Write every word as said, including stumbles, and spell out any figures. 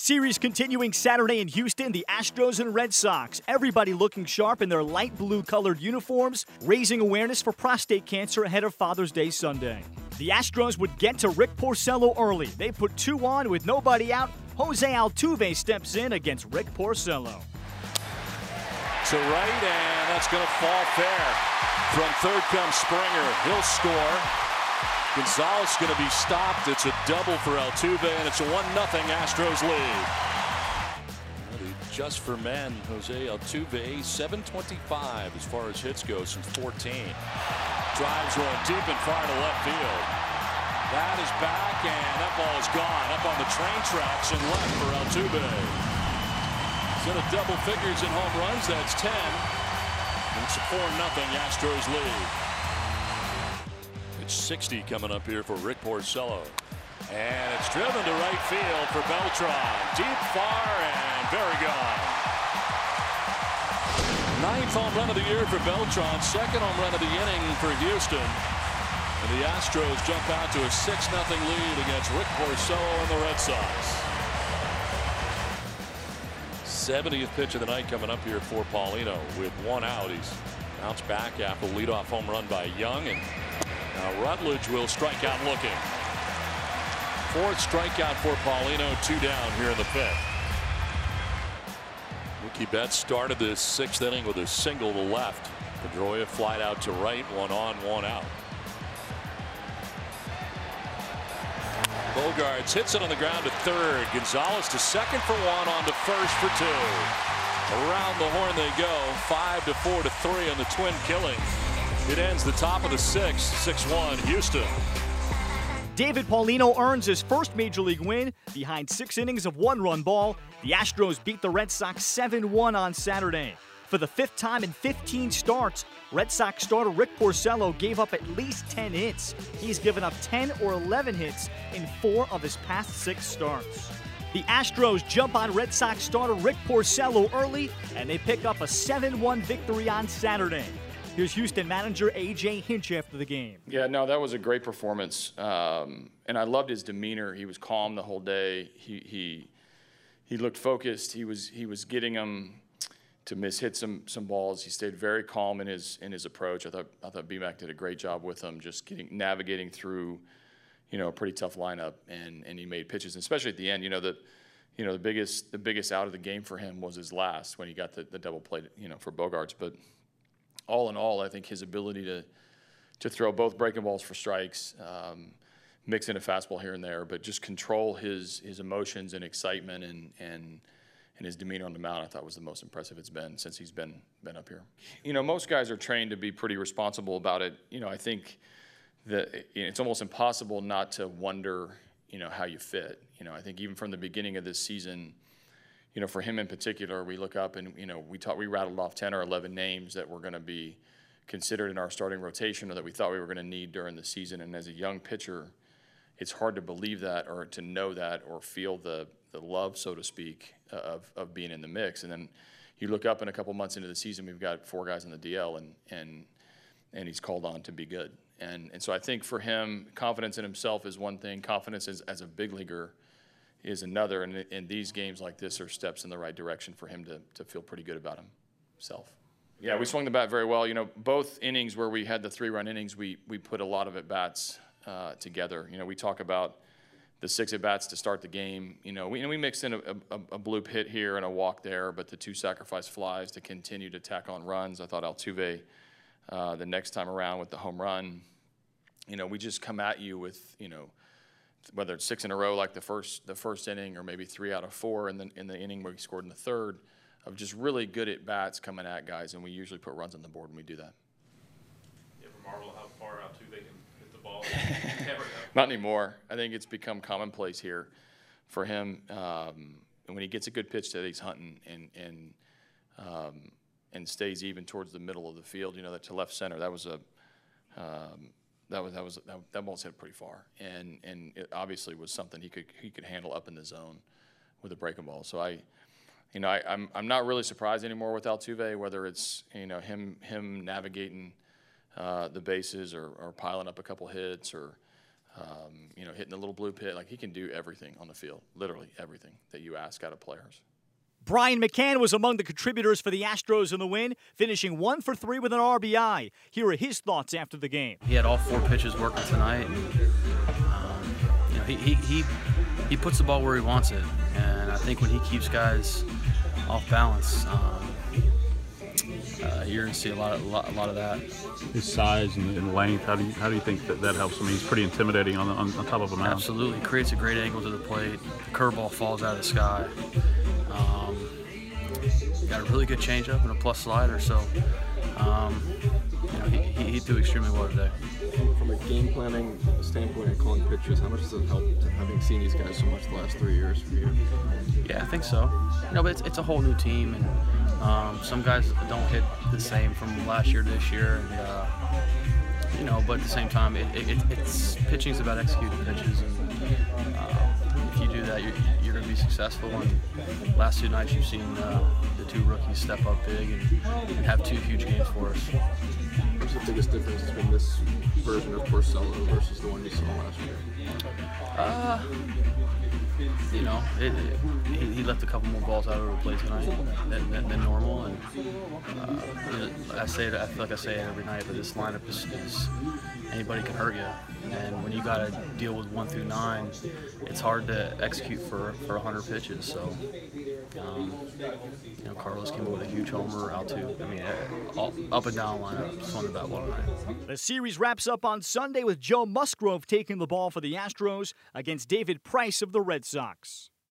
Series continuing Saturday in Houston, the Astros and Red Sox. Everybody looking sharp in their light blue colored uniforms, raising awareness for prostate cancer ahead of Father's Day Sunday. The Astros would get to Rick Porcello early. They put two on with nobody out. Jose Altuve steps in against Rick Porcello. To right, and that's going to fall fair. From third comes Springer. He'll score. Gonzalez going to be stopped. It's a double for Altuve, and it's a one nothing Astros lead. Just for men, Jose Altuve, seven twenty-five as far as hits go since fourteen. Drives one deep and far to left field. That is back, and that ball is gone. Up on the train tracks and left for Altuve. Instead of double figures in home runs, that's ten. And it's a four nothing Astros lead. It's sixty coming up here for Rick Porcello. And it's driven to right field for Beltran. Deep, far, and very gone. Ninth home run of the year for Beltran. Second home run of the inning for Houston. And the Astros jump out to a six nothing lead against Rick Porcello and the Red Sox. seventieth pitch of the night coming up here for Paulino with one out. He's bounced back after the leadoff home run by Young, and now Rutledge will strike out looking. Fourth strikeout for Paulino, two down here in the fifth. Mookie Betts started this sixth inning with a single to left. Pedroia flied out to right, one on, one out. Bogarts hits it on the ground to third. Gonzalez to second for one, on to first for two. Around the horn they go, five to four to three on the Twin killing. It ends the top of the sixth, six one Houston. David Paulino earns his first Major League win behind six innings of one-run ball. The Astros beat the Red Sox seven one on Saturday. For the fifth time in fifteen starts, Red Sox starter Rick Porcello gave up at least ten hits. He's given up ten or eleven hits in four of his past six starts. The Astros jump on Red Sox starter Rick Porcello early, and they pick up a seven one victory on Saturday. Here's Houston manager A J Hinch after the game. Yeah, no, that was a great performance, um, and I loved his demeanor. He was calm the whole day. He he he looked focused. He was he was getting them to miss hit some some balls. He stayed very calm in his in his approach. I thought I thought B-Mac did a great job with him, just getting navigating through, you know, a pretty tough lineup, and and he made pitches, and especially at the end. You know the. You know the biggest the biggest out of the game for him was his last when he got the, the double play, you know, for Bogarts. But all in all, I think his ability to to throw both breaking balls for strikes, um, mix in a fastball here and there, but just control his his emotions and excitement and and and his demeanor on the mound, I thought was the most impressive it's been since he's been been up here. You know, most guys are trained to be pretty responsible about it. You know, I think that it's almost impossible not to wonder, you know, how you fit. You know, I think even from the beginning of this season, you know, for him in particular, we look up and, you know, we taught, we rattled off ten or eleven names that were going to be considered in our starting rotation or that we thought we were going to need during the season. And as a young pitcher, it's hard to believe that or to know that or feel the, the love, so to speak, of, of being in the mix. And then you look up and a couple months into the season, we've got four guys in the D L, and and and he's called on to be good. And and so I think for him, confidence in himself is one thing. Confidence as, as a big leaguer is another, and, and these games like this are steps in the right direction for him to, to feel pretty good about himself. Yeah, we swung the bat very well. You know, both innings where we had the three-run innings, we we put a lot of at-bats uh, together. You know, we talk about the six at-bats to start the game. You know, we, and we mixed in a, a, a bloop hit here and a walk there, but the two sacrifice flies to continue to tack on runs. I thought Altuve, uh, the next time around with the home run, you know, we just come at you with, you know, whether it's six in a row like the first the first inning or maybe three out of four in the, in the inning where we scored in the third, of just really good at-bats coming at guys, and we usually put runs on the board when we do that. You ever marvel how far Altuve can hit the ball? Never Not anymore. I think it's become commonplace here for him. Um, and when he gets a good pitch that he's hunting and and um, and stays even towards the middle of the field, you know, that to left center, that was a um, that was that was that, that ball's hit pretty far, and and it obviously was something he could he could handle up in the zone with a breaking ball. So I, you know, I, I'm I'm not really surprised anymore with Altuve, whether it's, you know, him him navigating uh, the bases or, or piling up a couple hits or um, you know, hitting the little blue pit. Like, he can do everything on the field, literally everything that you ask out of players. Brian McCann was among the contributors for the Astros in the win, finishing one for three with an R B I. Here are his thoughts after the game. He had all four pitches working tonight. And, um, you know, he, he, he, he puts the ball where he wants it. And I think when he keeps guys off balance, um, uh, you're going to see a lot, of, a, lot, a lot of that. His size and, and length, how do you how do you think that, that helps him? He's pretty intimidating on, the, on, on top of a mound. Absolutely. Creates a great angle to the plate. The curveball falls out of the sky. Um, got a really good changeup and a plus slider, so um, you know, he, he, he threw extremely well today. From a game planning standpoint and calling pitches, how much does it help having seen these guys so much the last three years for you? Yeah, I think so. You know, but it's, it's a whole new team, and um, some guys don't hit the same from last year to this year, and uh, you know, but at the same time, it, it, it's pitching's about executing pitches, and uh, if you do that, you're, you're going to be successful. And last two nights, you've seen uh, the two rookies step up big and, and have two huge games for us. What's the biggest difference between this version of Porcello versus the one you saw last year? Uh, you know, it, it, he, he left a couple more balls out of the plate tonight than, than, than normal, and uh, you know, I say it. I feel like I say it every night, but this lineup is, is anybody can hurt you, and when you got to deal with one through nine, it's hard to execute for for one hundred pitches. So, um, you know, Carlos came up with a huge homer, Altuve. I mean, all, up and down lineup, swung the bat well tonight. The series wraps up on Sunday with Joe Musgrove taking the ball for the Astros against David Price of the Red Sox.